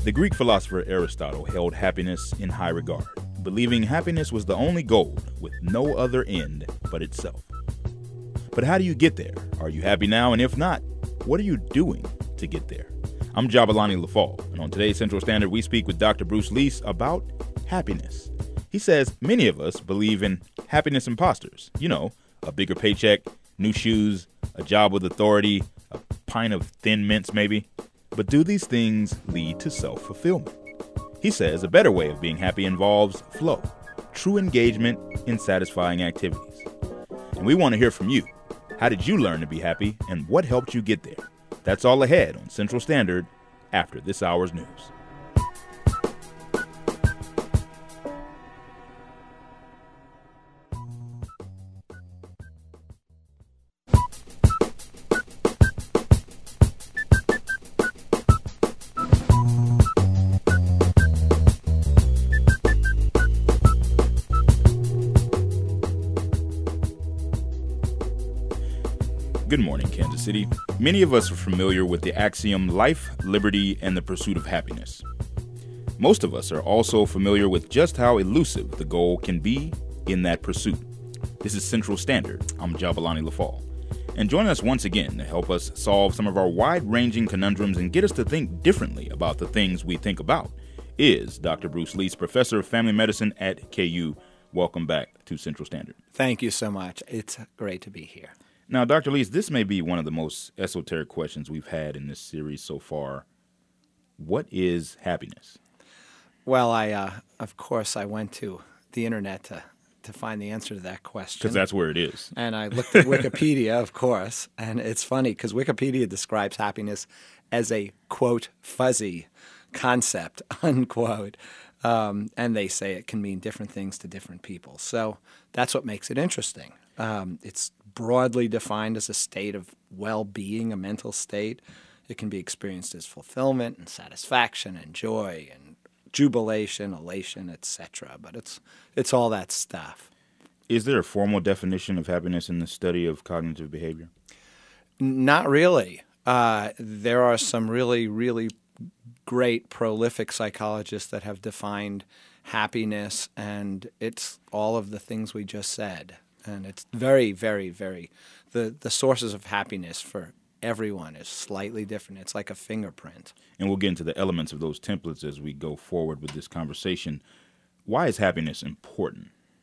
The Greek philosopher Aristotle held happiness in high regard, believing happiness was the only goal with no other end but itself. But how do you get there? Are you happy now? And if not, what are you doing to get there? I'm Jabalani Lafall, and on today's Central Standard, we speak with Dr. Bruce Leese about happiness. He says many of us believe in happiness imposters. You know, a bigger paycheck, new shoes, a job with authority, a pint of Thin Mints maybe. But do these things lead to self-fulfillment? He says a better way of being happy involves flow, true engagement in satisfying activities. And we want to hear from you. How did you learn to be happy, and what helped you get there? That's all ahead on Central Standard after this hour's news. Good morning, Kansas City. Many of us are familiar with the axiom life, liberty, and the pursuit of happiness. Most of us are also familiar with just how elusive the goal can be in that pursuit. This is Central Standard. I'm Jabalani Lafall. And joining us once again to help us solve some of our wide-ranging conundrums and get us to think differently about the things we think about is Dr. Bruce Leese, professor of family medicine at KU. Welcome back to Central Standard. Thank you so much. It's great to be here. Now, Dr. Leese, this may be one of the most esoteric questions we've had in this series so far. What is happiness? Well, of course, I went to the internet to find the answer to that question. Because that's where it is. And I looked at Wikipedia, of course. And it's funny because Wikipedia describes happiness as a, quote, fuzzy concept, unquote. And they say it can mean different things to different people. So that's what makes it interesting. It's broadly defined as a state of well-being, a mental state. It can be experienced as fulfillment and satisfaction and joy and jubilation, elation, etc. But it's all that stuff. Is there a formal definition of happiness in the study of cognitive behavior? Not really. There are some really, really great, prolific psychologists that have defined happiness, and it's all of the things we just said. And it's very, very, very, the sources of happiness for everyone is slightly different. It's like a fingerprint. And we'll get into the elements of those templates as we go forward with this conversation. Why is happiness important?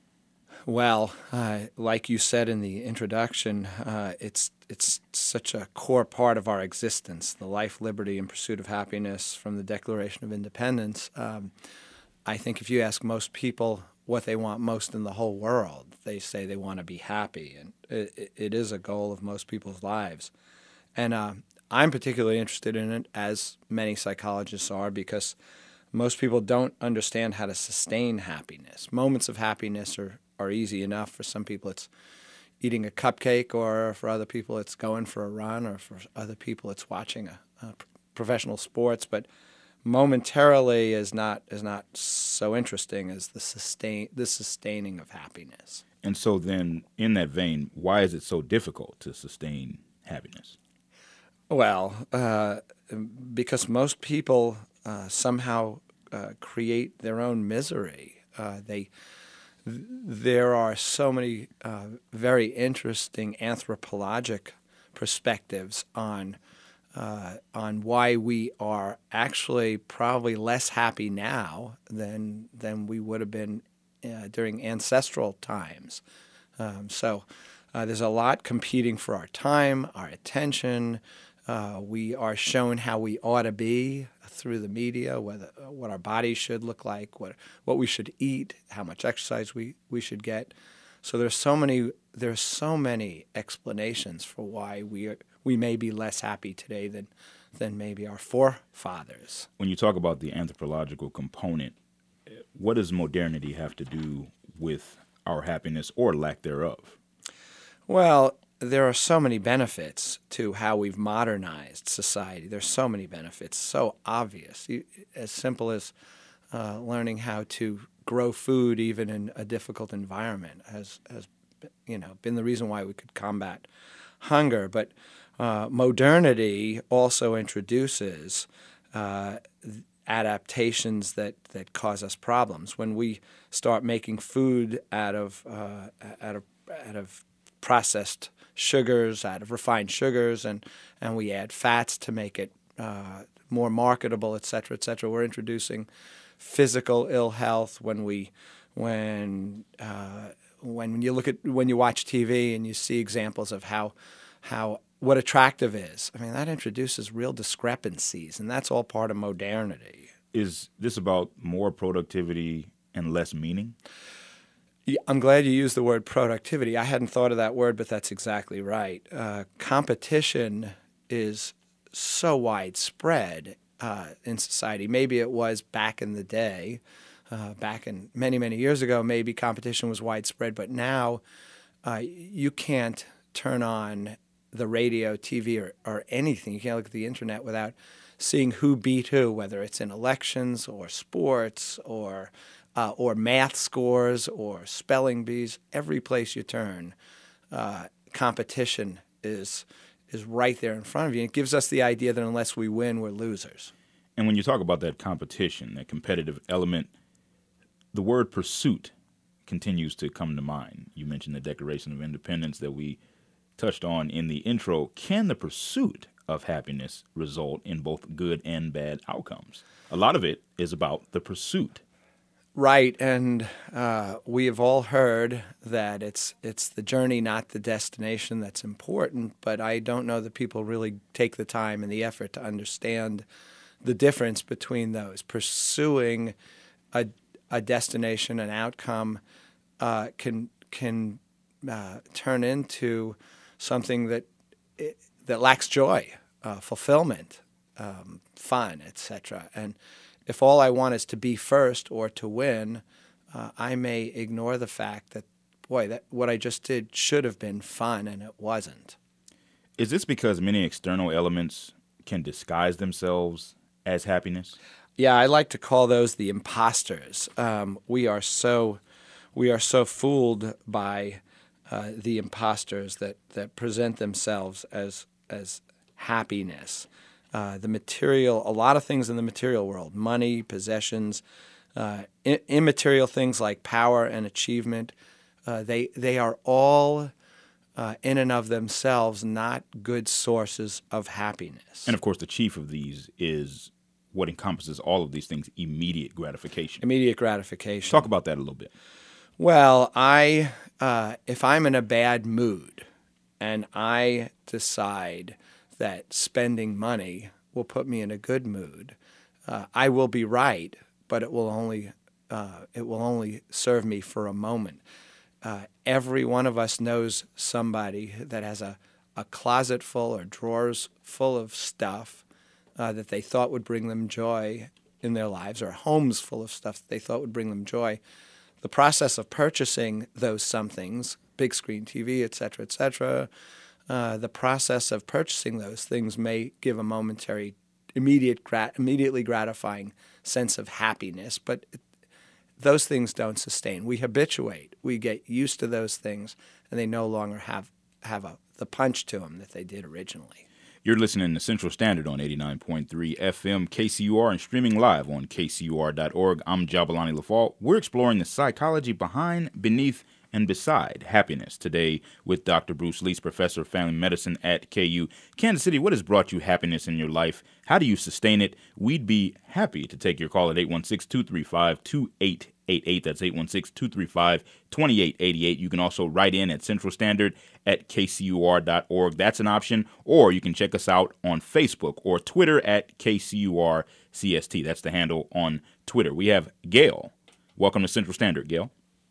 Well, like you said in the introduction, it's such a core part of our existence, the life, liberty, and pursuit of happiness from the Declaration of Independence. I think if you ask most people what they want most in the whole world, they say they want to be happy, and it is a goal of most people's lives. And I'm particularly interested in it, as many psychologists are, because most people don't understand how to sustain happiness. Moments of happiness are easy enough. For some people it's eating a cupcake, or for other people it's going for a run, or for other people it's watching a professional sports, but momentarily is not so interesting as the sustaining of happiness. And so then, in that vein, why is it so difficult to sustain happiness? Well, because most people somehow create their own misery. There are so many very interesting anthropologic perspectives on why we are actually probably less happy now than we would have been during ancestral times. So there's a lot competing for our time, our attention. We are shown how we ought to be through the media, what our bodies should look like, what we should eat, how much exercise we should get. So there's so many explanations for why we may be less happy today than maybe our forefathers. When you talk about the anthropological component, what does modernity have to do with our happiness or lack thereof? Well, there are so many benefits to how we've modernized society. There's so many benefits, so obvious, as simple as learning how to grow food even in a difficult environment has been the reason why we could combat hunger. But modernity also introduces adaptations that cause us problems. When we start making food out of processed sugars, out of refined sugars, and we add fats to make it more marketable, et cetera, we're introducing physical ill health. When you watch TV and you see examples of how what attractive is, I mean, that introduces real discrepancies, and that's all part of modernity. Is this about more productivity and less meaning? Yeah, I'm glad you used the word productivity. I hadn't thought of that word, but that's exactly right. Competition is so widespread in society. Maybe it was back in the day, back in many years ago, maybe competition was widespread, but now you can't turn on the radio, TV, or anything. You can't look at the internet without seeing who beat who, whether it's in elections or sports or math scores or spelling bees. Every place you turn, competition is right there in front of you. It gives us the idea that unless we win, we're losers. And when you talk about that competition, that competitive element, the word pursuit continues to come to mind. You mentioned the Declaration of Independence that we touched on in the intro. Can the pursuit of happiness result in both good and bad outcomes? A lot of it is about the pursuit. Right, and we have all heard that it's the journey, not the destination, that's important, but I don't know that people really take the time and the effort to understand the difference between those. Pursuing a destination, an outcome, can turn into something that lacks joy, fulfillment, fun, etc. And if all I want is to be first or to win, I may ignore the fact that, that what I just did should have been fun and it wasn't. Is this because many external elements can disguise themselves as happiness? Yeah, I like to call those the imposters. We are so fooled by the imposters that present themselves as happiness. The material, a lot of things in the material world, money, possessions, immaterial things like power and achievement, they are all in and of themselves not good sources of happiness. And of course, the chief of these is what encompasses all of these things: immediate gratification. Immediate gratification. Talk about that a little bit. Well, if I'm in a bad mood and I decide that spending money will put me in a good mood, I will be right, but it will only serve me for a moment. Every one of us knows somebody that has a closet full or drawers full of stuff that they thought would bring them joy in their lives, or homes full of stuff that they thought would bring them joy. The process of purchasing those somethings, big screen TV, et cetera, the process of purchasing those things may give a momentary, immediately gratifying sense of happiness, but those things don't sustain. We habituate. We get used to those things, and they no longer have the punch to them that they did originally. You're listening to Central Standard on 89.3 FM KCUR and streaming live on kcur.org. I'm Jabalani Lafalt. We're exploring the psychology behind, beneath, and beside happiness today with Dr. Bruce Leese, professor of family medicine at KU. Kansas City, what has brought you happiness in your life? How do you sustain it? We'd be happy to take your call at 816-235-2888. That's 816-235-2888. You can also write in at centralstandard@kcur.org. That's an option. Or you can check us out on Facebook or Twitter at KCURCST. That's the handle on Twitter. We have Gail. Welcome to Central Standard, Gail.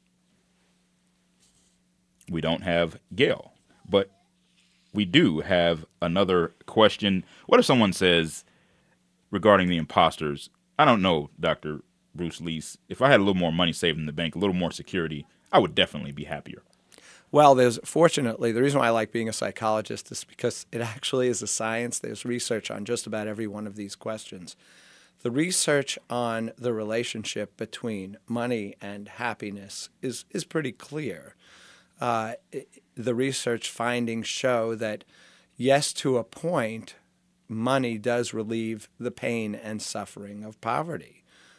We don't have Gail, but we do have another question. What if someone says regarding the imposters, I don't know, Dr. Bruce Leese, if I had a little more money saved in the bank, a little more security, I would definitely be happier. Well, fortunately, the reason why I like being a psychologist is because it actually is a science. There's research on just about every one of these questions. The research on the relationship between money and happiness is pretty clear. The research findings show that, yes, to a point, money does relieve the pain and suffering of poverty.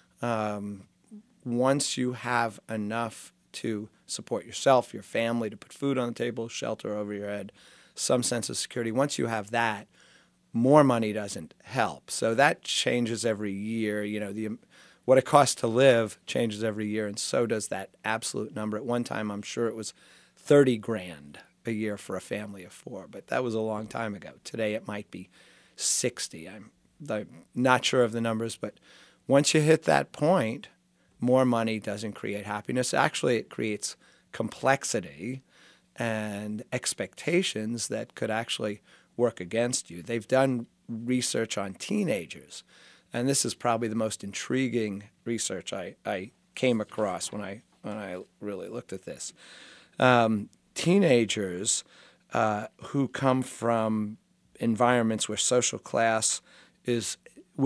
Once you have enough to support yourself, your family, to put food on the table, shelter over your head, some sense of security, once you have that, more money doesn't help. So that changes every year. What it costs to live changes every year, and so does that absolute number. At one time, I'm sure it was $30,000 a year for a family of four, but that was a long time ago. Today, it might be 60. I'm not sure of the numbers, but once you hit that point, more money doesn't create happiness. Actually, it creates complexity and expectations that could actually work against you. They've done research on teenagers, and this is probably the most intriguing research I came across when I really looked at this. Teenagers who come from environments where social class is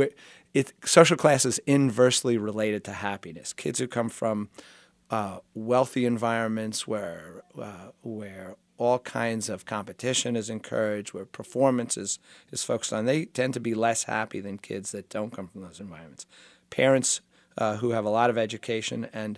inversely related to happiness. Kids who come from wealthy environments where all kinds of competition is encouraged, where performance is focused on, they tend to be less happy than kids that don't come from those environments. Parents who have a lot of education and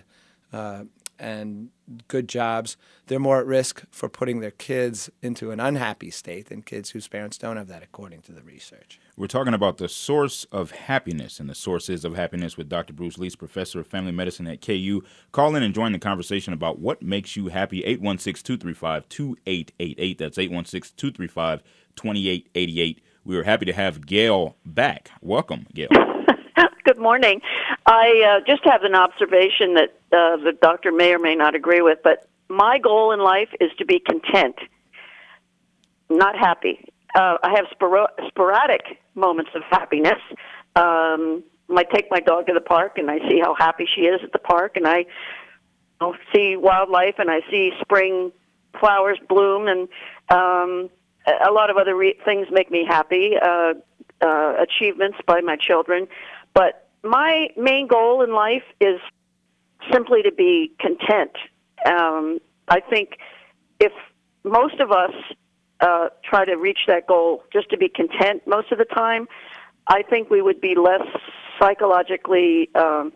good jobs, they're more at risk for putting their kids into an unhappy state than kids whose parents don't have that, according to the research. We're talking about the source of happiness and the sources of happiness with Dr. Bruce Least, professor of family medicine at KU. Call in and join the conversation about what makes you happy. 816-235-2888. That's 816-235-2888. We are happy to have Gail back. Welcome, Gail. Good morning. I just have an observation that the doctor may or may not agree with, but my goal in life is to be content, not happy. I have sporadic moments of happiness. I take my dog to the park, and I see how happy she is at the park, and I see wildlife, and I see spring flowers bloom, and a lot of other things make me happy, achievements by my children. But my main goal in life is simply to be content. I think if most of us try to reach that goal just to be content most of the time, I think we would be less psychologically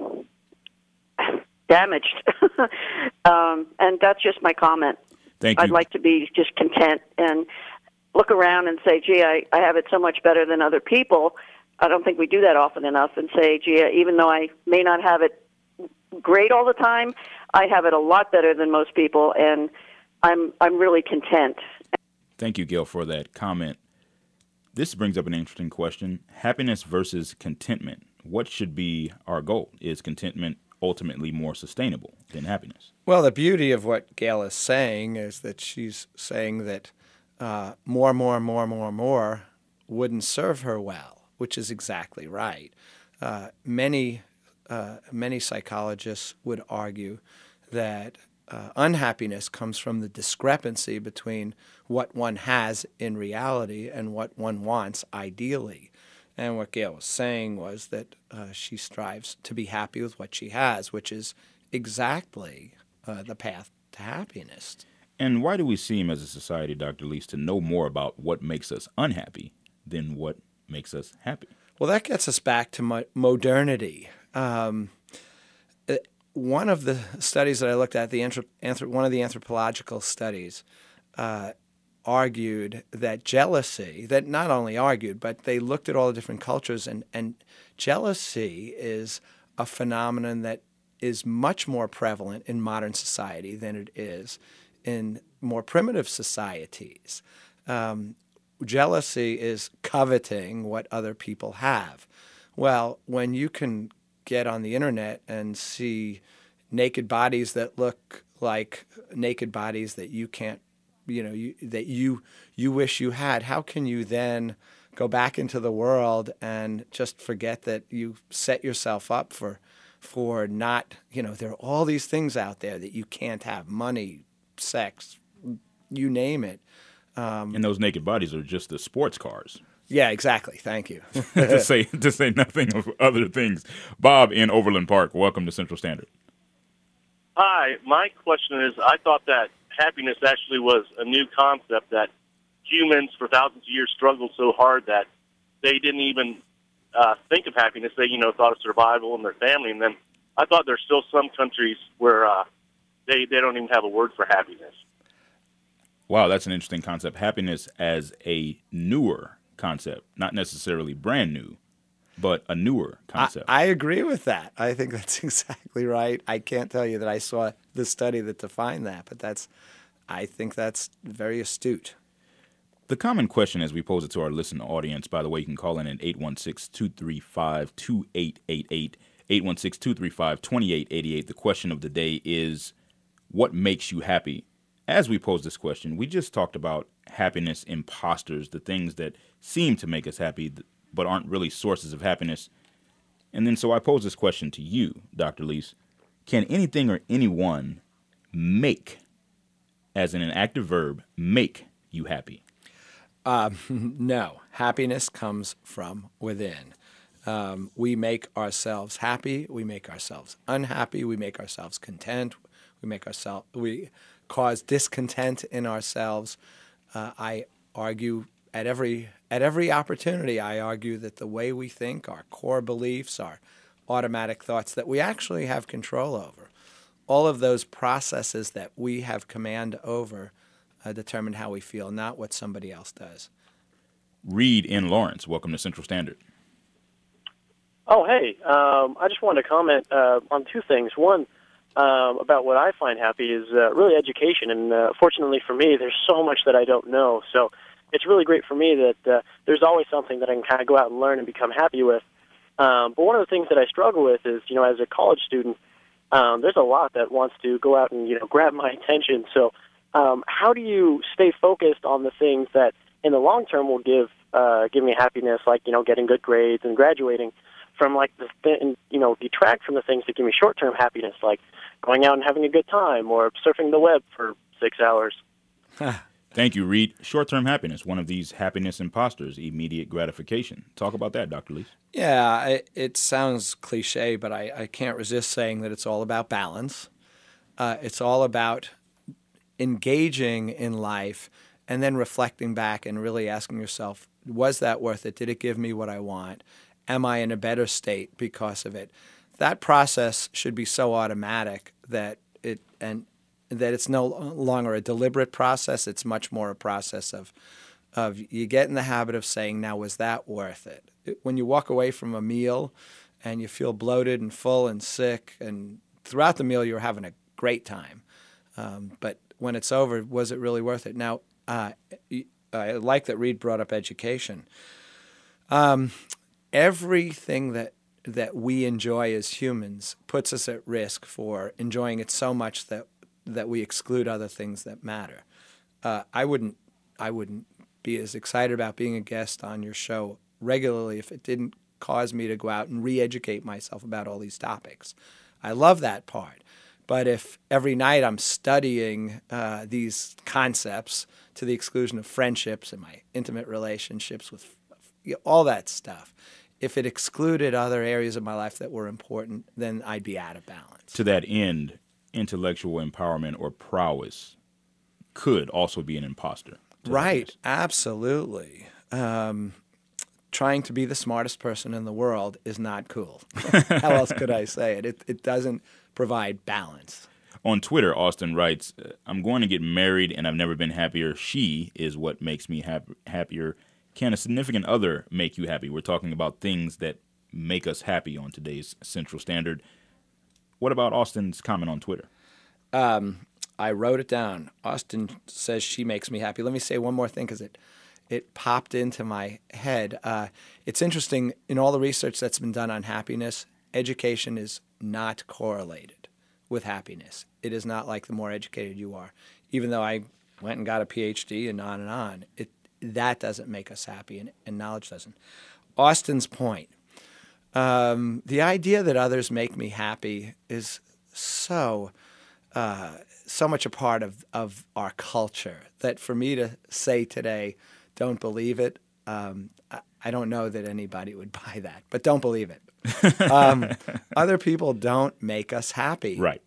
damaged. And that's just my comment. Thank you. I'd like to be just content and look around and say, gee, I have it so much better than other people. I don't think we do that often enough, and say, gee, even though I may not have it great all the time, I have it a lot better than most people, and I'm really content. Thank you, Gail, for that comment. This brings up an interesting question. Happiness versus contentment. What should be our goal? Is contentment ultimately more sustainable than happiness? Well, the beauty of what Gail is saying is that she's saying that more wouldn't serve her well, which is exactly right. Many psychologists would argue that unhappiness comes from the discrepancy between what one has in reality and what one wants ideally. And what Gail was saying was that she strives to be happy with what she has, which is exactly the path to happiness. And why do we seem as a society, Dr. Least, to know more about what makes us unhappy than what makes us happy? Well, that gets us back to modernity. One of the studies that I looked at, one of the anthropological studies, argued that jealousy, that not only argued, but they looked at all the different cultures, and jealousy is a phenomenon that is much more prevalent in modern society than it is in more primitive societies. Jealousy is coveting what other people have. Well, when you can get on the internet and see naked bodies that look like naked bodies that you can't, that you wish you had, how can you then go back into the world and just forget that you set yourself up for not, there are all these things out there that you can't have: money, sex, you name it. And those naked bodies are just the sports cars. Yeah, exactly. Thank you. to say nothing of other things. Bob in Overland Park, welcome to Central Standard. Hi, my question is, I thought that happiness actually was a new concept, that humans for thousands of years struggled so hard that they didn't even think of happiness. They, thought of survival and their family. And then I thought there's still some countries where they don't even have a word for happiness. Wow, that's an interesting concept. Happiness as a newer concept, not necessarily brand new, but a newer concept. I agree with that. I think that's exactly right. I can't tell you that I saw the study that defined that, but I think that's very astute. The common question as we pose it to our listening audience, by the way, you can call in at 816-235-2888, 816-235-2888. The question of the day is, what makes you happy? As we pose this question, we just talked about happiness imposters, the things that seem to make us happy but aren't really sources of happiness. And then so I pose this question to you, Dr. Leese. Can anything or anyone make, as in an active verb, make you happy? No. Happiness comes from within. We make ourselves happy. We make ourselves unhappy. We make ourselves content. We cause discontent in ourselves. I argue at every opportunity. I argue that the way we think, our core beliefs, our automatic thoughts that we actually have control over, all of those processes that we have command over, determine how we feel, not what somebody else does. Reed in Lawrence, welcome to Central Standard. Oh, hey. I just wanted to comment on two things. One, about what I find happy is really education. And fortunately for me, there's so much that I don't know. So it's really great for me that there's always something that I can kind of go out and learn and become happy with. But one of the things that I struggle with is, as a college student, there's a lot that wants to go out and, grab my attention. So how do you stay focused on the things that in the long term will give me happiness, like, getting good grades and graduating, from detract from the things that give me short-term happiness, like going out and having a good time or surfing the web for 6 hours? Thank you, Reed. Short-term happiness, one of these happiness imposters, immediate gratification. Talk about that, Dr. Leese. Yeah, it sounds cliche, but I can't resist saying that it's all about balance. It's all about engaging in life and then reflecting back and really asking yourself, was that worth it? Did it give me what I want? Am I in a better state because of it? That process should be so automatic that it's no longer a deliberate process. It's much more a process of you get in the habit of saying, now, was that worth it? When you walk away from a meal and you feel bloated and full and sick, and throughout the meal you're having a great time, but when it's over, was it really worth it? Now, I like that Reed brought up education. Everything that we enjoy as humans puts us at risk for enjoying it so much that we exclude other things that matter. I wouldn't be as excited about being a guest on your show regularly if it didn't cause me to go out and re-educate myself about all these topics. I love that part. But if every night I'm studying these concepts to the exclusion of friendships and my intimate relationships with all that stuff, if it excluded other areas of my life that were important, then I'd be out of balance. To that end, intellectual empowerment or prowess could also be an imposter. Right, absolutely. Trying to be the smartest person in the world is not cool. How else could I say it? It doesn't provide balance. On Twitter, Austin writes, I'm going to get married and I've never been happier. She is what makes me happier. Can a significant other make you happy? We're talking about things that make us happy on today's Central Standard. What about Austin's comment on Twitter? I wrote it down. Austin says she makes me happy. Let me say one more thing because it popped into my head. It's interesting, in all the research that's been done on happiness, education is not correlated with happiness. It is not like the more educated you are. Even though I went and got a PhD and on, that doesn't make us happy, and knowledge doesn't. Austin's point, the idea that others make me happy is so much a part of our culture that for me to say today, don't believe it, I don't know that anybody would buy that, but don't believe it. Other people don't make us happy. Right.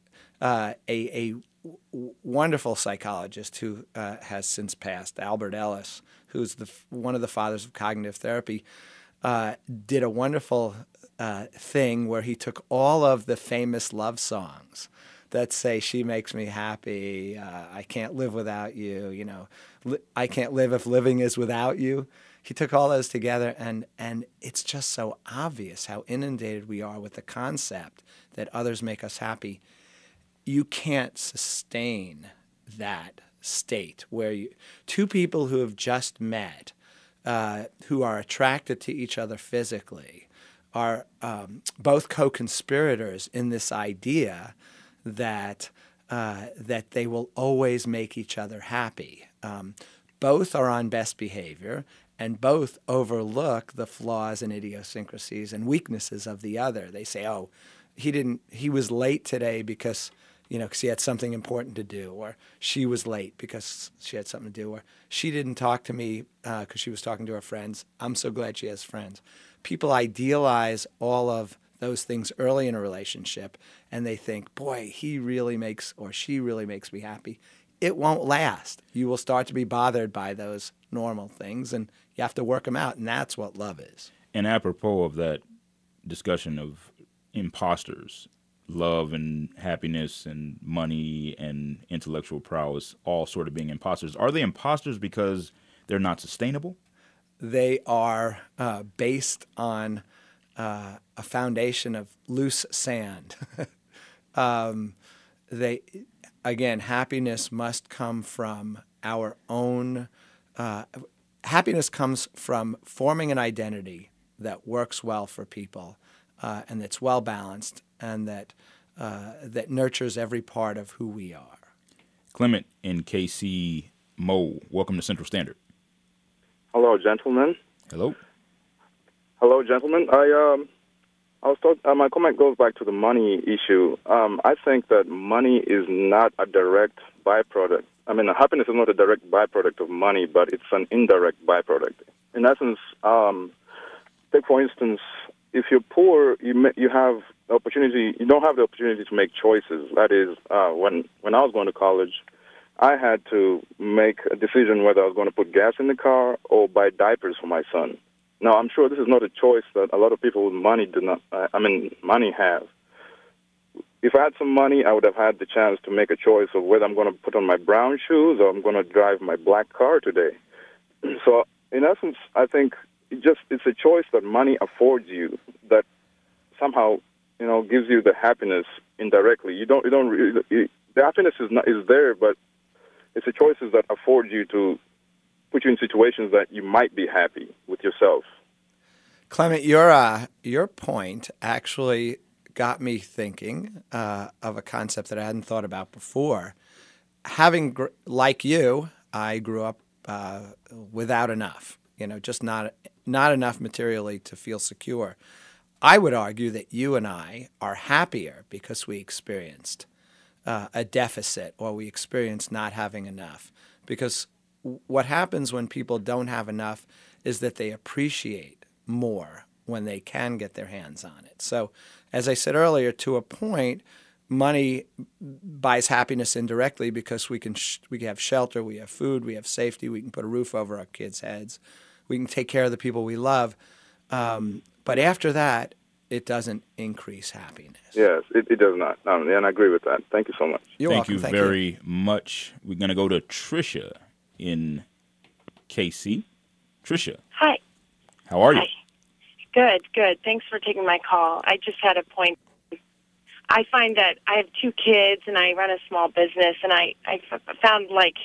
A wonderful psychologist who has since passed, Albert Ellis, who's one of the fathers of cognitive therapy, did a wonderful thing where he took all of the famous love songs that say, "She makes me happy," "I can't live without you," "I can't live if living is without you." He took all those together, and it's just so obvious how inundated we are with the concept that others make us happy. You can't sustain that state where two people who have just met, who are attracted to each other physically, are both co-conspirators in this idea that they will always make each other happy. Both are on best behavior, and both overlook the flaws and idiosyncrasies and weaknesses of the other. They say, "Oh, he was late today because he had something important to do," or "She was late because she had something to do," or "She didn't talk to me because she was talking to her friends. I'm so glad she has friends." People idealize all of those things early in a relationship, and they think, "Boy, he really makes or she really makes me happy." It won't last. You will start to be bothered by those normal things, and you have to work them out, and that's what love is. And apropos of that discussion of imposters, love and happiness and money and intellectual prowess all sort of being imposters, are they imposters because they're not sustainable? They are based on a foundation of loose sand. Happiness must come from our own. Happiness comes from forming an identity that works well for people, and that's well balanced, and that nurtures every part of who we are. Clement in KC Mo, welcome to Central Standard. Hello, gentlemen. Hello. Hello, gentlemen. My comment goes back to the money issue. I think that money is not a direct byproduct. Happiness is not a direct byproduct of money, but it's an indirect byproduct. In essence, take for instance, if you're poor, you have the opportunity. You don't have the opportunity to make choices. That is, when I was going to college, I had to make a decision whether I was going to put gas in the car or buy diapers for my son. Now, I'm sure this is not a choice that a lot of people with money money have. If I had some money, I would have had the chance to make a choice of whether I'm going to put on my brown shoes or I'm going to drive my black car today. So, in essence, I think it's a choice that money affords you that somehow, gives you the happiness indirectly. The happiness is there, but it's the choices that afford you to put you in situations that you might be happy with yourself. Clement, your point actually got me thinking of a concept that I hadn't thought about before. Like you, I grew up without enough, just not enough materially to feel secure. I would argue that you and I are happier because we experienced a deficit, or we experienced not having enough. Because what happens when people don't have enough is that they appreciate more when they can get their hands on it. So, as I said earlier, to a point, money buys happiness indirectly because we have shelter, we have food, we have safety, we can put a roof over our kids' heads, we can take care of the people we love. But after that, it doesn't increase happiness. Yes, it does not. And I agree with that. Thank you so much. You're welcome. Thank you very much. We're going to go to Tricia in KC. Tricia. Hi. How are you? Hi. Good. Thanks for taking my call. I just had a point. I find that I have 2 kids and I run a small business, and I found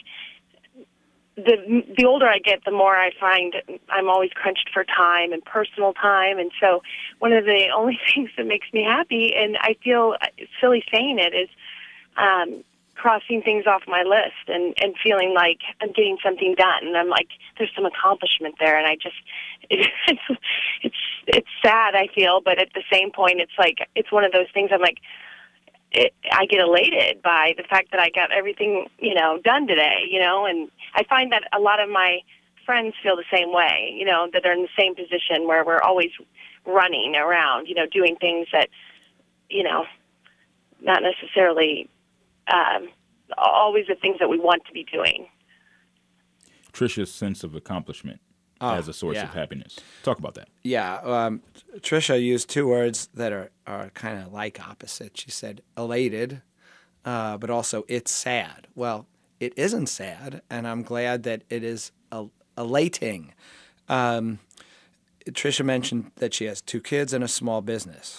the older I get, the more I find I'm always crunched for time and personal time. And so one of the only things that makes me happy, and I feel silly saying it, is crossing things off my list and feeling like I'm getting something done. And I'm like, there's some accomplishment there. And it's sad, I feel, but at the same point, it's one of those things I'm like, I get elated by the fact that I got everything, done today, and I find that a lot of my friends feel the same way, that they're in the same position where we're always running around, doing things that, not necessarily always the things that we want to be doing. Tricia's sense of accomplishment. as a source of happiness. Talk about that. Yeah. Tricia used two words that are kind of like opposite. She said elated, but also it's sad. Well, it isn't sad, and I'm glad that it is elating. Tricia mentioned that she has 2 kids and a small business.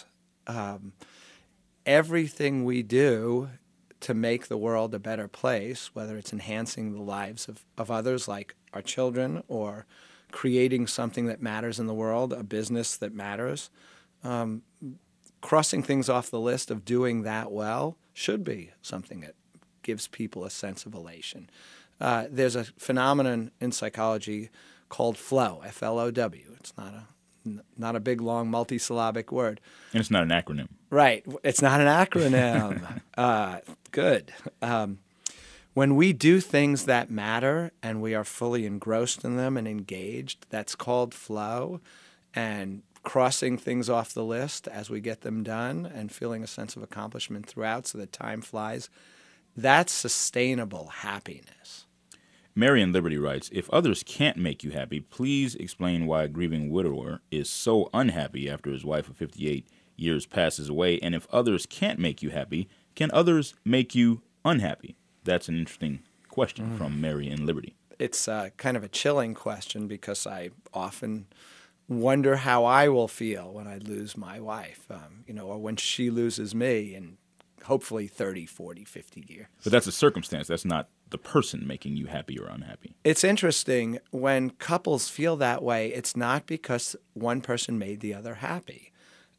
Everything we do to make the world a better place, whether it's enhancing the lives of others like our children or creating something that matters in the world, a business that matters, crossing things off the list of doing that well should be something that gives people a sense of elation. There's a phenomenon in psychology called flow, F-L-O-W. It's not a big, long, multisyllabic word. And it's not an acronym. Right. It's not an acronym. Good. When we do things that matter and we are fully engrossed in them and engaged, that's called flow. And crossing things off the list as we get them done and feeling a sense of accomplishment throughout so that time flies, that's sustainable happiness. Marion Liberty writes, if others can't make you happy, please explain why a grieving widower is so unhappy after his wife of 58 years passes away. And if others can't make you happy, can others make you unhappy? That's an interesting question from Marion Liberty. It's kind of a chilling question because I often wonder how I will feel when I lose my wife, or when she loses me in hopefully 30, 40, 50 years. But that's a circumstance. That's not the person making you happy or unhappy. It's interesting. When couples feel that way, it's not because one person made the other happy.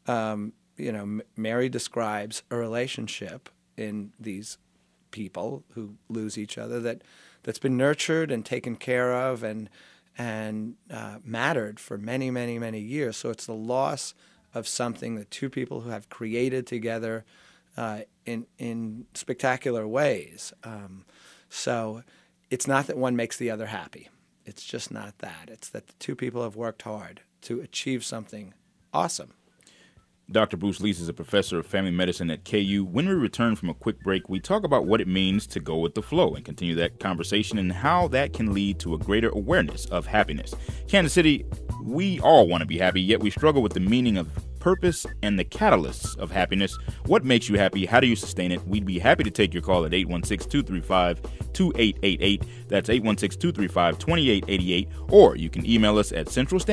Mary describes a relationship in these people who lose each other that's been nurtured and taken care of and mattered for many, many, many years. So it's the loss of something that 2 people who have created together in spectacular ways. So it's not that one makes the other happy. It's just not that. It's that the 2 people have worked hard to achieve something awesome. Dr. Bruce Leese is a professor of family medicine at KU. When we return from a quick break, we talk about what it means to go with the flow and continue that conversation and how that can lead to a greater awareness of happiness. Kansas City, we all want to be happy, yet we struggle with the meaning of purpose and the catalysts of happiness. What makes you happy? How do you sustain it? We'd be happy to take your call at 816-235-2888. That's 816-235-2888. Or you can email us at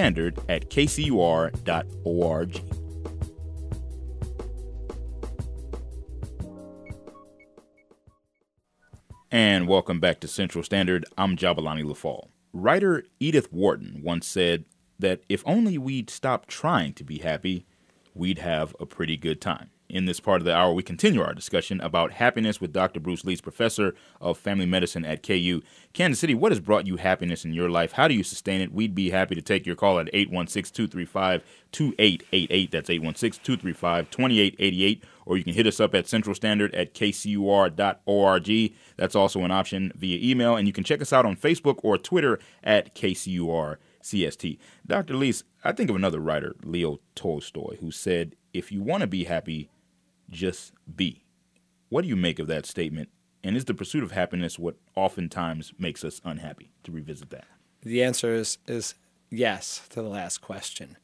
centralstandard@kcur.org. And welcome back to Central Standard. I'm Jabalani Lafall. Writer Edith Wharton once said that if only we'd stop trying to be happy, we'd have a pretty good time. In this part of the hour, we continue our discussion about happiness with Dr. Bruce Leese, professor of family medicine at KU. Kansas City, what has brought you happiness in your life? How do you sustain it? We'd be happy to take your call at 816-235-2888. That's 816-235-2888. Or you can hit us up at centralstandard@kcur.org. That's also an option via email. And you can check us out on Facebook or Twitter at KCUR-CST. Dr. Leese, I think of another writer, Leo Tolstoy, who said, if you want to be happy, just be. What do you make of that statement? And is the pursuit of happiness what oftentimes makes us unhappy? To revisit that. The answer is yes to the last question.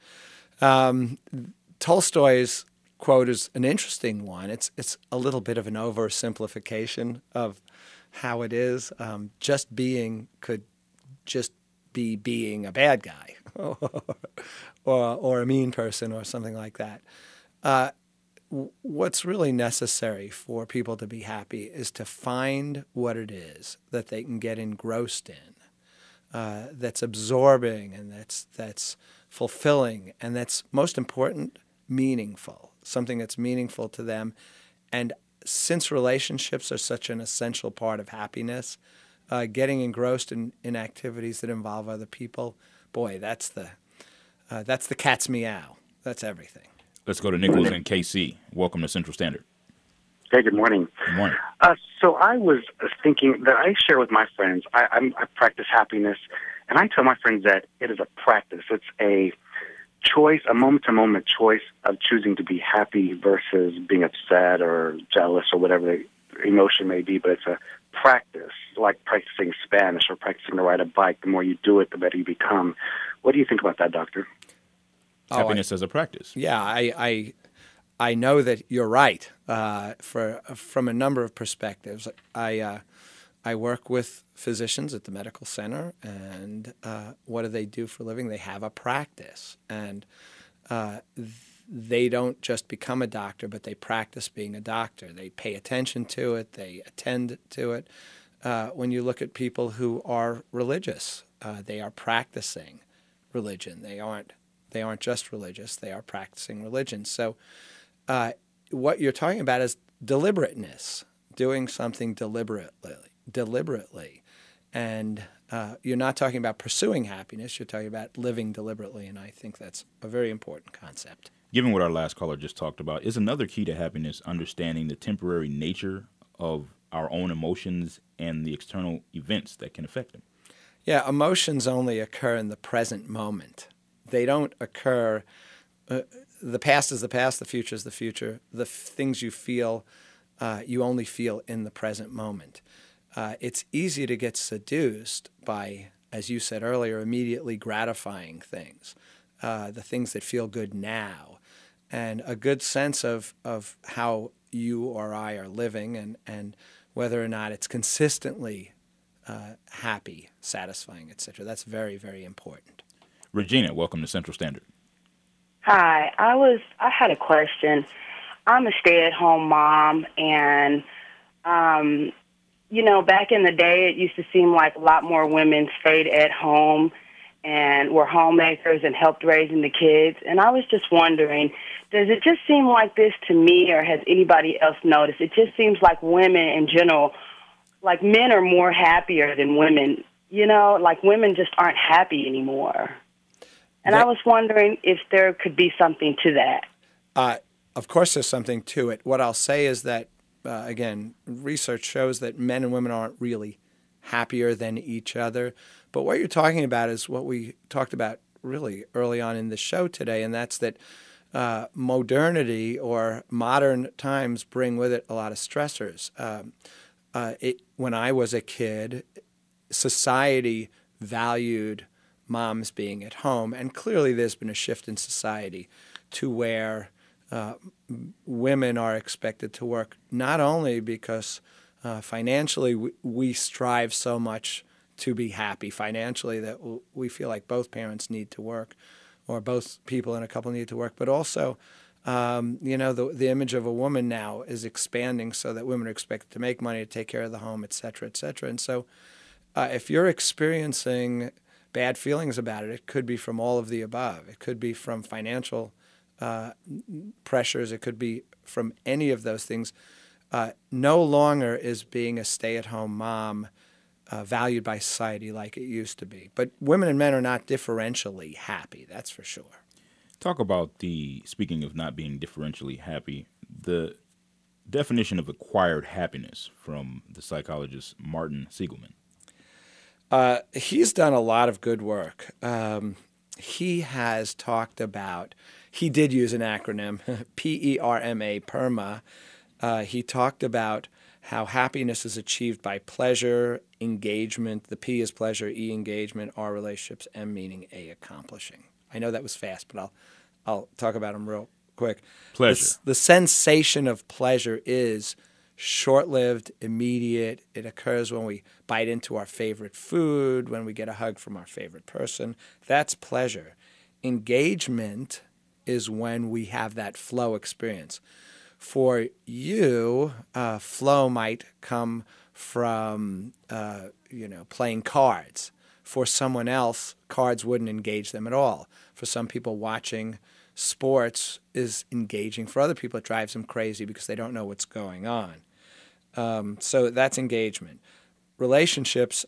Tolstoy's quote is an interesting one. It's a little bit of an oversimplification of how it is. Just being could just be being a bad guy or a mean person or something like that. What's really necessary for people to be happy is to find what it is that they can get engrossed in, that's absorbing and that's fulfilling and that's, most important, meaningful, something that's meaningful to them. And since relationships are such an essential part of happiness, getting engrossed in activities that involve other people, boy, that's the cat's meow. That's everything. Let's go to Nicholas and KC. Welcome to Central Standard. Hey, good morning. Good morning. So I was thinking that I share with my friends, I practice happiness, and I tell my friends that it is a practice. It's a choice, a moment-to-moment choice of choosing to be happy versus being upset or jealous or whatever the emotion may be, but it's a practice, like practicing Spanish or practicing to ride a bike. The more you do it, the better you become. What do you think about that, Doctor? Happiness as a practice. Yeah, I know that you're right from a number of perspectives. I work with physicians at the medical center, and what do they do for a living? They have a practice, and they don't just become a doctor, but they practice being a doctor. They pay attention to it. They attend to it. When you look at people who are religious, they are practicing religion. They aren't just religious. They are practicing religion. So what you're talking about is deliberateness, doing something deliberately. And you're not talking about pursuing happiness. You're talking about living deliberately, and I think that's a very important concept. Given what our last caller just talked about, is another key to happiness understanding the temporary nature of our own emotions and the external events that can affect them? Yeah, emotions only occur in the present moment. They don't occur. The past is the past, the future is the future. The things you feel, you only feel in the present moment. It's easy to get seduced by, as you said earlier, immediately gratifying things, the things that feel good now. And a good sense of how you or I are living and whether or not it's consistently happy, satisfying, etc. That's very, very important. Regina, welcome to Central Standard. Hi, I had a question. I'm a stay-at-home mom, and back in the day, it used to seem like a lot more women stayed at home and were homemakers and helped raising the kids. And I was just wondering, does it just seem like this to me, or has anybody else noticed? It just seems like women in general, like men are more happier than women. Like women just aren't happy anymore. And I was wondering if there could be something to that. Of course there's something to it. What I'll say is that, again, research shows that men and women aren't really happier than each other. But what you're talking about is what we talked about really early on in the show today, and that's that modernity or modern times bring with it a lot of stressors. When I was a kid, society valued moms being at home, and clearly there's been a shift in society to where women are expected to work, not only because financially we strive so much to be happy financially that we feel like both parents need to work or both people in a couple need to work, but also the image of a woman now is expanding so that women are expected to make money, to take care of the home, et cetera, et cetera. And so if you're experiencing bad feelings about it, it could be from all of the above. It could be from financial pressures. It could be from any of those things. No longer is being a stay-at-home mom valued by society like it used to be. But women and men are not differentially happy, that's for sure. Talk about speaking of not being differentially happy, the definition of acquired happiness from the psychologist Martin Seligman. He's done a lot of good work. He has talked about, he did use an acronym, PERMA, PERMA. He talked about how happiness is achieved by pleasure, engagement. The P is pleasure, E engagement, R relationships, M meaning, A accomplishing. I know that was fast, but I'll talk about them real quick. Pleasure. The sensation of pleasure is short-lived, immediate. It occurs when we bite into our favorite food, when we get a hug from our favorite person. That's pleasure. Engagement is when we have that flow experience. For you, flow might come from, playing cards. For someone else, cards wouldn't engage them at all. For some people, watching sports is engaging. For other people, it drives them crazy because they don't know what's going on. So that's engagement. Relationships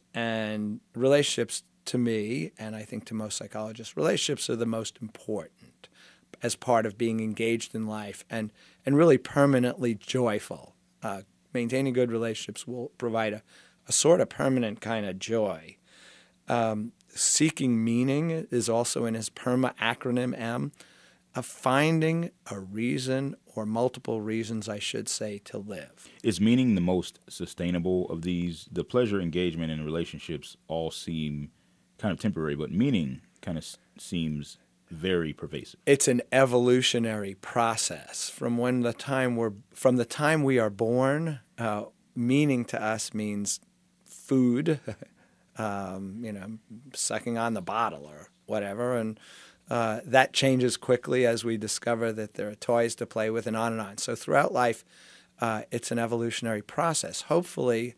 to me, and I think to most psychologists, relationships are the most important as part of being engaged in life and really permanently joyful. Maintaining good relationships will provide a sort of permanent kind of joy. Seeking meaning is also in his PERMA acronym, M. of finding a reason, or multiple reasons, I should say, to live. Is meaning the most sustainable of these? The pleasure, engagement, and relationships all seem kind of temporary, but meaning kind of seems very pervasive. It's an evolutionary process. From the time we are born, meaning to us means food, sucking on the bottle or whatever, and that changes quickly as we discover that there are toys to play with, and on and on. So throughout life, it's an evolutionary process. Hopefully,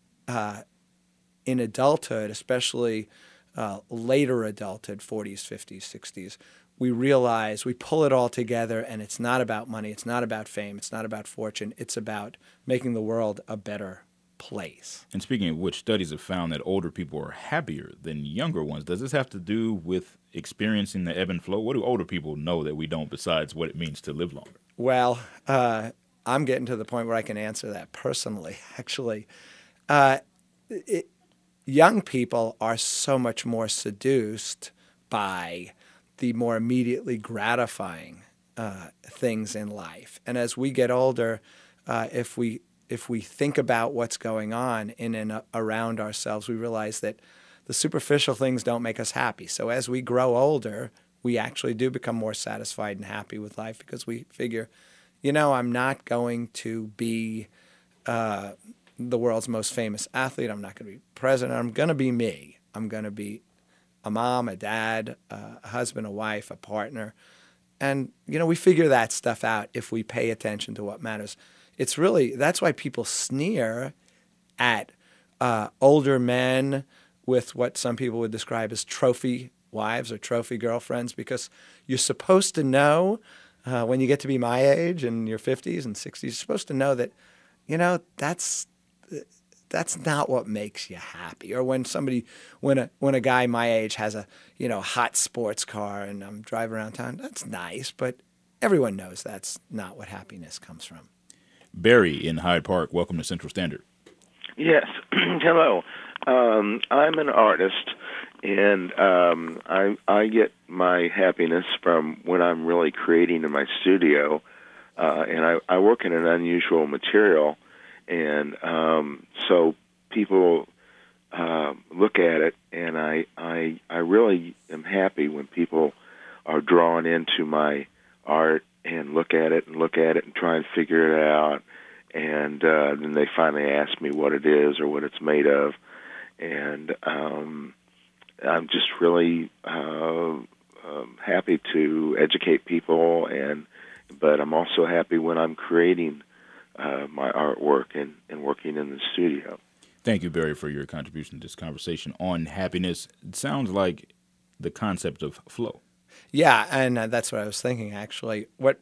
in adulthood, especially later adulthood, 40s, 50s, 60s, we pull it all together, and it's not about money, it's not about fame, it's not about fortune, it's about making the world a better place. And speaking of which, studies have found that older people are happier than younger ones. Does this have to do with experiencing the ebb and flow? What do older people know that we don't, besides what it means to live longer? Well, I'm getting to the point where I can answer that personally, actually. Young people are so much more seduced by the more immediately gratifying things in life. And as we get older, if we think about what's going on in and around ourselves, we realize that the superficial things don't make us happy. So as we grow older, we actually do become more satisfied and happy with life, because we figure, I'm not going to be the world's most famous athlete. I'm not going to be president. I'm going to be me. I'm going to be a mom, a dad, a husband, a wife, a partner. And, we figure that stuff out if we pay attention to what matters. That's why people sneer at older men with what some people would describe as trophy wives or trophy girlfriends, because you're supposed to know when you get to be my age in your 50s and 60s, you're supposed to know that, that's not what makes you happy. Or when a guy my age has a, hot sports car and I'm driving around town, that's nice, but everyone knows that's not what happiness comes from. Barry in Hyde Park, welcome to Central Standard. Yes. Hello. I'm an artist, and I get my happiness from when I'm really creating in my studio, and I work in an unusual material, and so people look at it, and I really am happy when people are drawn into my art and look at it and try and figure it out, and then they finally ask me what it is or what it's made of, and I'm just really happy to educate people, but I'm also happy when I'm creating my artwork and working in the studio. Thank you, Barry, for your contribution to this conversation on happiness. It sounds like the concept of flow. Yeah, and that's what I was thinking, actually. What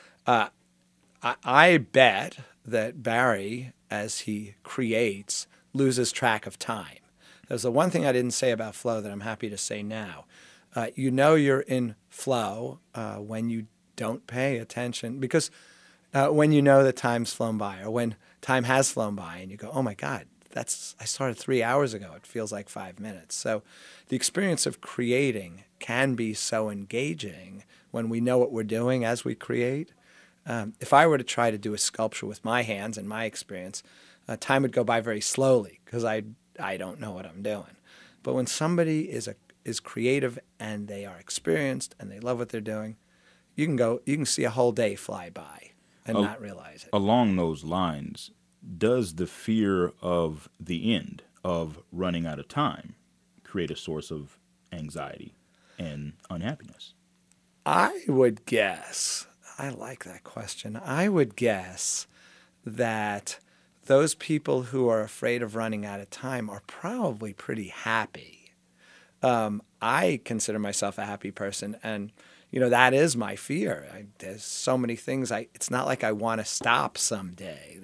I bet that Barry, as he creates, loses track of time. There's the one thing I didn't say about flow that I'm happy to say now. You're in flow when you don't pay attention, because when you know that time's flown by, or when time has flown by and you go, oh my God, I started 3 hours ago. It feels like 5 minutes. So the experience of creating can be so engaging when we know what we're doing as we create. If I were to try to do a sculpture with my hands, in my experience, time would go by very slowly because I don't know what I'm doing. But when somebody is creative and they are experienced and they love what they're doing, you can see a whole day fly by and not realize it. Along those lines, does the fear of the end, of running out of time, create a source of anxiety and unhappiness? I would guess, I like that question, I would guess that those people who are afraid of running out of time are probably pretty happy. I consider myself a happy person, and that is my fear. There's so many things. It's not like I want to stop someday.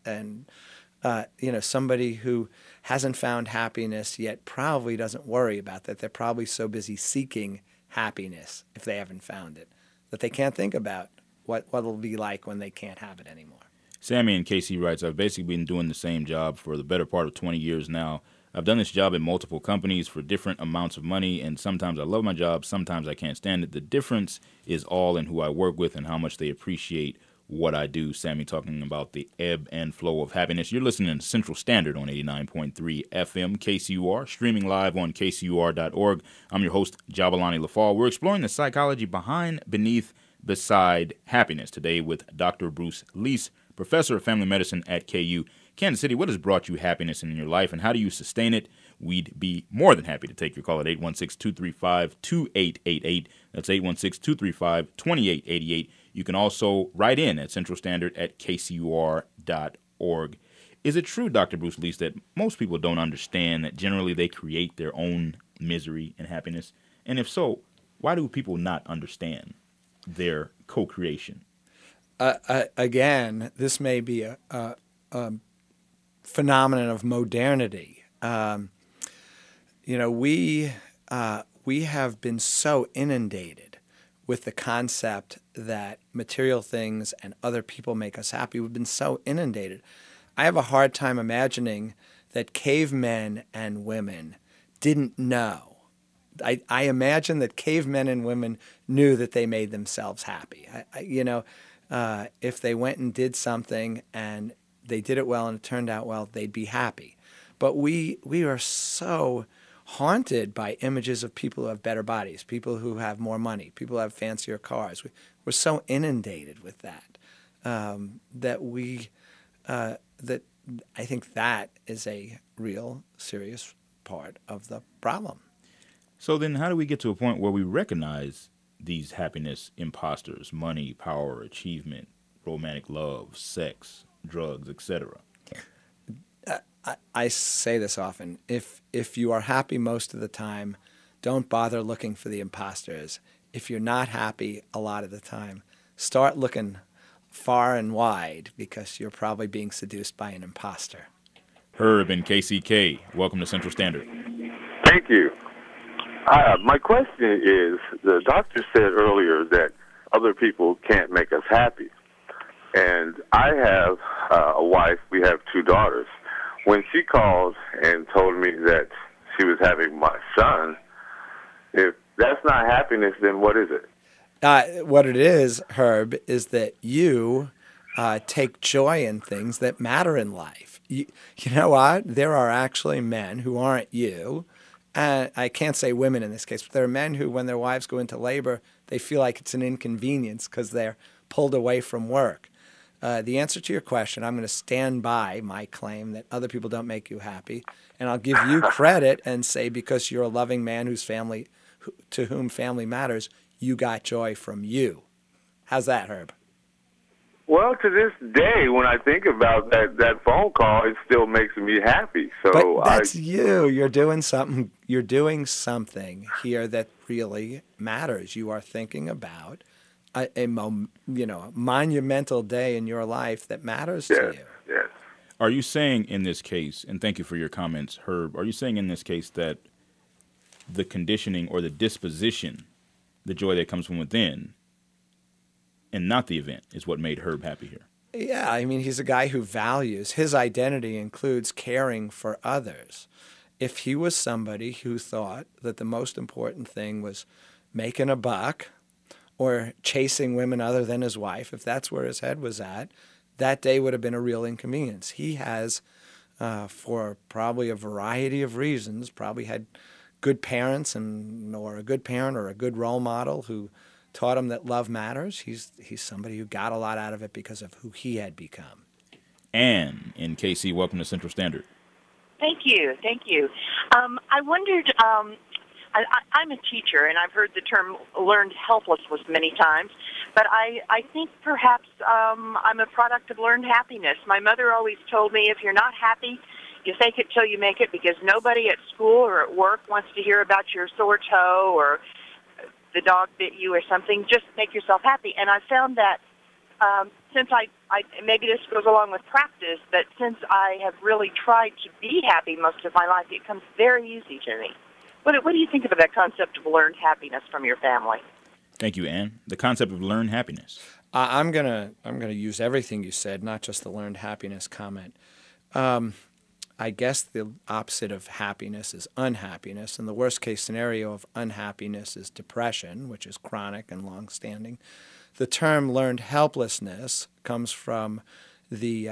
Somebody who hasn't found happiness yet probably doesn't worry about that. They're probably so busy seeking happiness, if they haven't found it, that they can't think about what it'll be like when they can't have it anymore. Sammy in KC writes, I've basically been doing the same job for the better part of 20 years now. I've done this job at multiple companies for different amounts of money, and sometimes I love my job, sometimes I can't stand it. The difference is all in who I work with and how much they appreciate what I do. Sammy talking about the ebb and flow of happiness. You're listening to Central Standard on 89.3 FM KCUR, streaming live on kcur.org. I'm your host, Jabulani LaFall. We're exploring the psychology behind, beneath, beside happiness today with Dr. Bruce Lease, professor of family medicine at KU. Kansas City, what has brought you happiness in your life, and how do you sustain it? We'd be more than happy to take your call at 816-235-2888. That's 816-235-2888. You can also write in at centralstandard@kcur.org. Is it true, Dr. Bruce Lease, that most people don't understand that generally they create their own misery and happiness? And if so, why do people not understand their co-creation? Again, this may be a phenomenon of modernity. We have been so inundated with the concept that material things and other people make us happy. We've been so inundated. I have a hard time imagining that cavemen and women didn't know. I imagine that cavemen and women knew that they made themselves happy. If they went and did something and they did it well and it turned out well, they'd be happy. But we are so haunted by images of people who have better bodies, people who have more money, people who have fancier cars. We're so inundated with that that I think that is a real serious part of the problem. So then how do we get to a point where we recognize these happiness imposters, money, power, achievement, romantic love, sex, drugs, etc.? I say this often. If you are happy most of the time, don't bother looking for the imposters. If you're not happy a lot of the time, start looking far and wide because you're probably being seduced by an imposter. Herb and KCK, welcome to Central Standard. Thank you. My question is, the doctor said earlier that other people can't make us happy. And I have a wife, we have 2 daughters. When she called and told me that she was having my son, if that's not happiness, then what is it? What it is, Herb, is that you take joy in things that matter in life. You know what? There are actually men who aren't you. I can't say women in this case, but there are men who, when their wives go into labor, they feel like it's an inconvenience because they're pulled away from work. The answer to your question, I'm going to stand by my claim that other people don't make you happy, and I'll give you credit and say because you're a loving man to whom family matters, you got joy from you. How's that, Herb? Well, to this day, when I think about that phone call, it still makes me happy. So but that's you. You're doing something. You're doing something here that really matters. You are thinking about a monumental day in your life that matters to you. Yes. Are you saying in this case, and thank you for your comments, Herb, are you saying in this case that the conditioning or the disposition, the joy that comes from within, and not the event, is what made Herb happy here? Yeah, I mean, he's a guy who values, his identity includes caring for others. If he was somebody who thought that the most important thing was making a buck or chasing women other than his wife, if that's where his head was at, that day would have been a real inconvenience. He has, for probably a variety of reasons, probably had good parents or a good parent or a good role model who taught him that love matters. He's somebody who got a lot out of it because of who he had become. Ann in KC, welcome to Central Standard. Thank you. I wondered, I'm a teacher, and I've heard the term learned helplessness many times, but I think perhaps I'm a product of learned happiness. My mother always told me, if you're not happy, you fake it till you make it, because nobody at school or at work wants to hear about your sore toe or the dog bit you or something. Just make yourself happy. And I found that since I maybe this goes along with practice, but since I have really tried to be happy most of my life, it comes very easy to me. What do you think about that concept of learned happiness from your family? Thank you, Ann. The concept of learned happiness. I'm gonna use everything you said, not just the learned happiness comment. I guess the opposite of happiness is unhappiness, and the worst case scenario of unhappiness is depression, which is chronic and long-standing. The term learned helplessness comes from the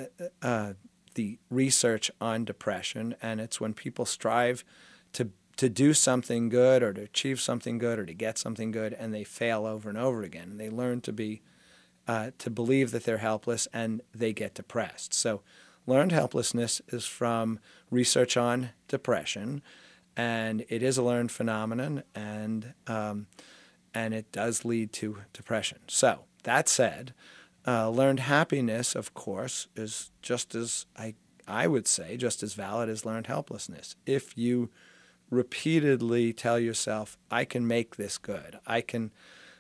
research on depression, and it's when people strive to do something good or to achieve something good or to get something good, and they fail over and over again. And they learn to believe that they're helpless, and they get depressed. So learned helplessness is from research on depression, and it is a learned phenomenon, and it does lead to depression. So that said, learned happiness, of course, is just as, I would say, just as valid as learned helplessness. If you repeatedly tell yourself, I can make this good, I can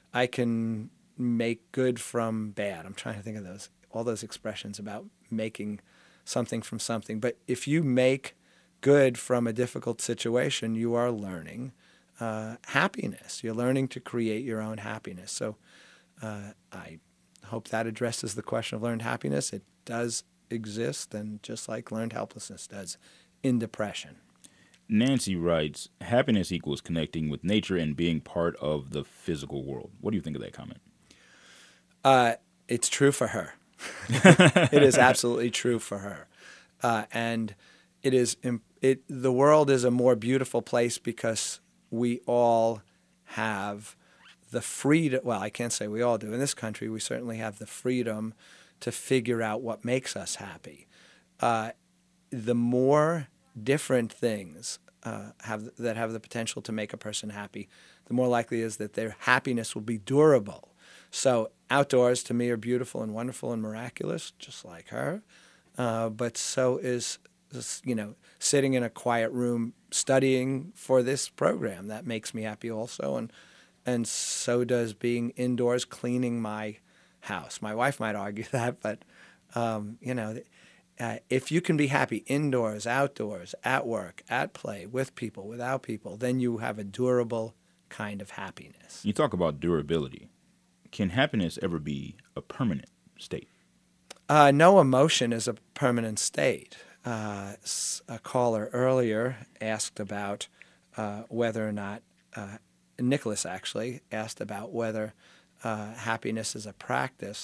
make good from bad. I'm trying to think of all those expressions about making something from something. But if you make good from a difficult situation, you are learning happiness. You're learning to create your own happiness. So I hope that addresses the question of learned happiness. It does exist, and just like learned helplessness does in depression. Nancy writes, happiness equals connecting with nature and being part of the physical world. What do you think of that comment? It's true for her. It is absolutely true for her. And the world is a more beautiful place because we all have the freedom. Well, I can't say we all do. In this country, we certainly have the freedom to figure out what makes us happy. The more different things that have the potential to make a person happy, the more likely it is that their happiness will be durable. So outdoors, to me, are beautiful and wonderful and miraculous, just like her. But so is, sitting in a quiet room studying for this program. That makes me happy also. And so does being indoors cleaning my house. My wife might argue that, but, if you can be happy indoors, outdoors, at work, at play, with people, without people, then you have a durable kind of happiness. You talk about durability. Can happiness ever be a permanent state? No emotion is a permanent state. A caller earlier asked about whether or not, Nicholas actually asked about whether happiness is a practice.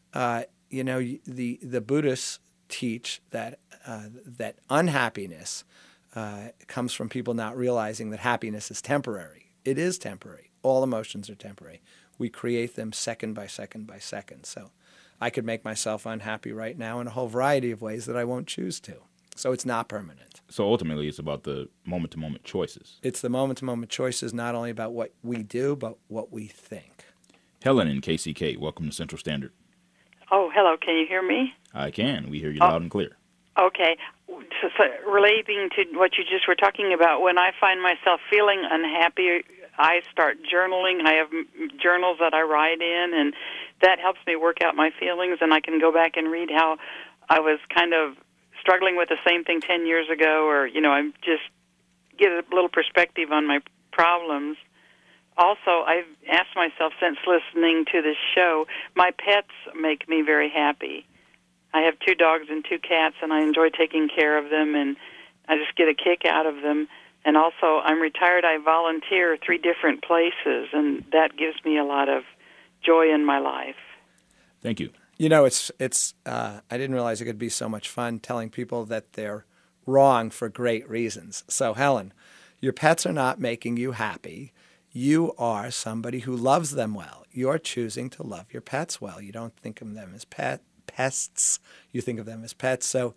The Buddhists teach that that unhappiness comes from people not realizing that happiness is temporary. It is temporary. All emotions are temporary. We create them second by second by second. So I could make myself unhappy right now in a whole variety of ways that I won't choose to. So it's not permanent. So ultimately it's about the moment-to-moment choices. It's the moment-to-moment choices, not only about what we do, but what we think. Helen in KCK, welcome to Central Standard. Oh, hello. Can you hear me? I can. We hear you loud and clear. Okay. So relating to what you just were talking about, when I find myself feeling unhappy, I start journaling. I have journals that I write in, and that helps me work out my feelings, and I can go back and read how I was kind of struggling with the same thing 10 years ago, or, I just get a little perspective on my problems. Also, I've asked myself since listening to this show, my pets make me very happy. I have 2 dogs and 2 cats, and I enjoy taking care of them, and I just get a kick out of them. And also, I'm retired. I volunteer 3 different places, and that gives me a lot of joy in my life. Thank you. It's. I didn't realize it could be so much fun telling people that they're wrong for great reasons. So, Helen, your pets are not making you happy. You are somebody who loves them well. You're choosing to love your pets well. You don't think of them as pests. You think of them as pets. So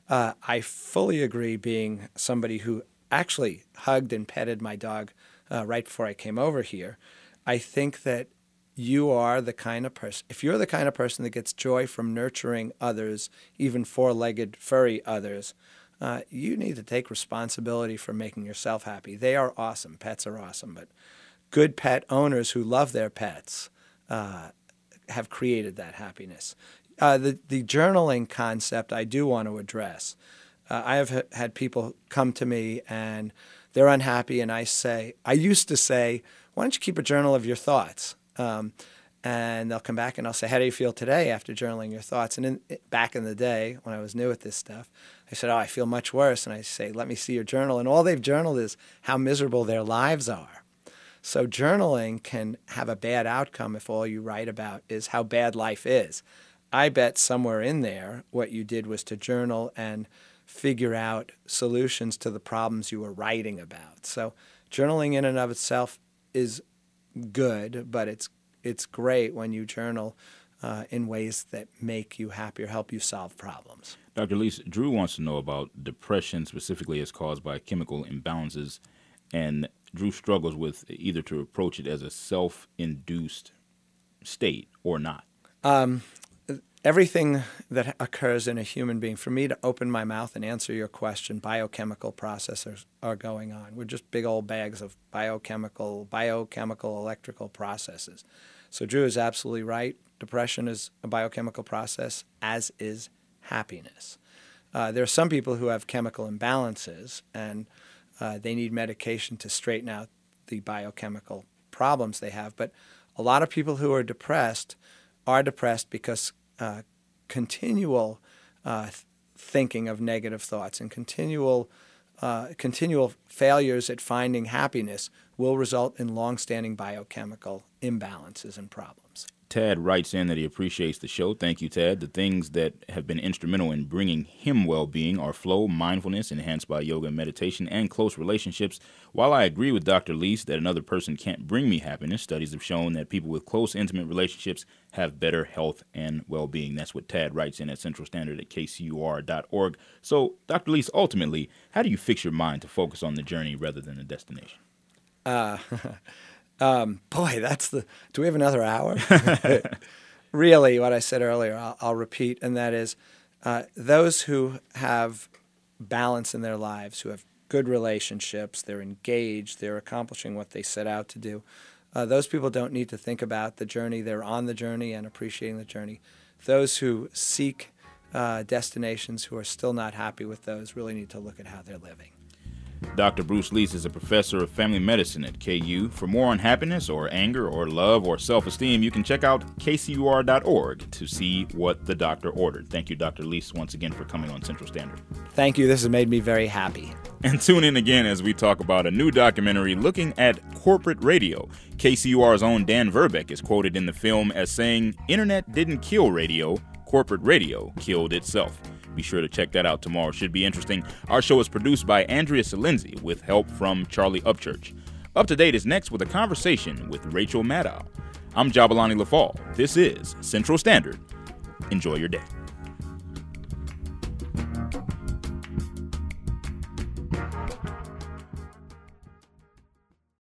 I fully agree, being somebody who actually hugged and petted my dog right before I came over here. I think that you are the kind of person, if you're the kind of person that gets joy from nurturing others, even 4-legged furry others, you need to take responsibility for making yourself happy. They are awesome. Pets are awesome. But good pet owners who love their pets have created that happiness. The journaling concept I do want to address. I have had people come to me and they're unhappy, and I used to say, why don't you keep a journal of your thoughts? And they'll come back and I'll say, how do you feel today after journaling your thoughts? And back in the day when I was new at this stuff, I said, oh, I feel much worse. And I say, let me see your journal. And all they've journaled is how miserable their lives are. So journaling can have a bad outcome if all you write about is how bad life is. I bet somewhere in there what you did was to journal and figure out solutions to the problems you were writing about. So journaling in and of itself is good, but it's great when you journal in ways that make you happy or help you solve problems. Dr. Leese, Drew wants to know about depression specifically as caused by chemical imbalances, and Drew struggles with either to approach it as a self-induced state or not. Everything that occurs in a human being, for me to open my mouth and answer your question, biochemical processes are going on. We're just big old bags of biochemical, electrical processes. So Drew is absolutely right. Depression is a biochemical process, as is happiness. There are some people who have chemical imbalances, and they need medication to straighten out the biochemical problems they have. But a lot of people who are depressed because continual thinking of negative thoughts and continual failures at finding happiness will result in long-standing biochemical imbalances and problems. Tad writes in that he appreciates the show. Thank you, Tad. The things that have been instrumental in bringing him well-being are flow, mindfulness, enhanced by yoga and meditation, and close relationships. While I agree with Dr. Leese that another person can't bring me happiness, studies have shown that people with close, intimate relationships have better health and well-being. That's what Tad writes in at Central Standard at kcur.org. So, Dr. Leese, ultimately, how do you fix your mind to focus on the journey rather than the destination? Do we have another hour? Really, what I said earlier, I'll repeat, and that is those who have balance in their lives, who have good relationships, they're engaged, they're accomplishing what they set out to do, those people don't need to think about the journey. They're on the journey and appreciating the journey. Those who seek destinations who are still not happy with those really need to look at how they're living. Dr. Bruce Leese is a professor of family medicine at KU. For more on happiness or anger or love or self-esteem, you can check out kcur.org to see what the doctor ordered. Thank you, Dr. Leese, once again for coming on Central Standard. Thank you. This has made me very happy. And tune in again as we talk about a new documentary looking at corporate radio. KCUR's own Dan Verbeck is quoted in the film as saying, "Internet didn't kill radio, corporate radio killed itself." Be sure to check that out tomorrow. Should be interesting. Our show is produced by Andrea Salenzi with help from Charlie Upchurch. Up to Date is next with a conversation with Rachel Maddow. I'm Jabalani Lafall. This is Central Standard. Enjoy your day.